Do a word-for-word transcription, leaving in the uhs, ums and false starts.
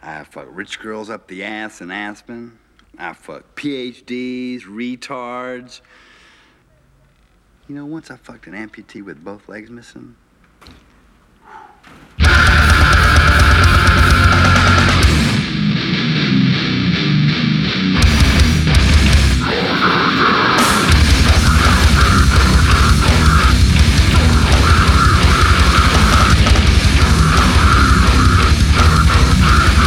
I fucked rich girls up the ass in Aspen. I fucked P H Ds, retards. You know, once I fucked an amputee with both legs missing.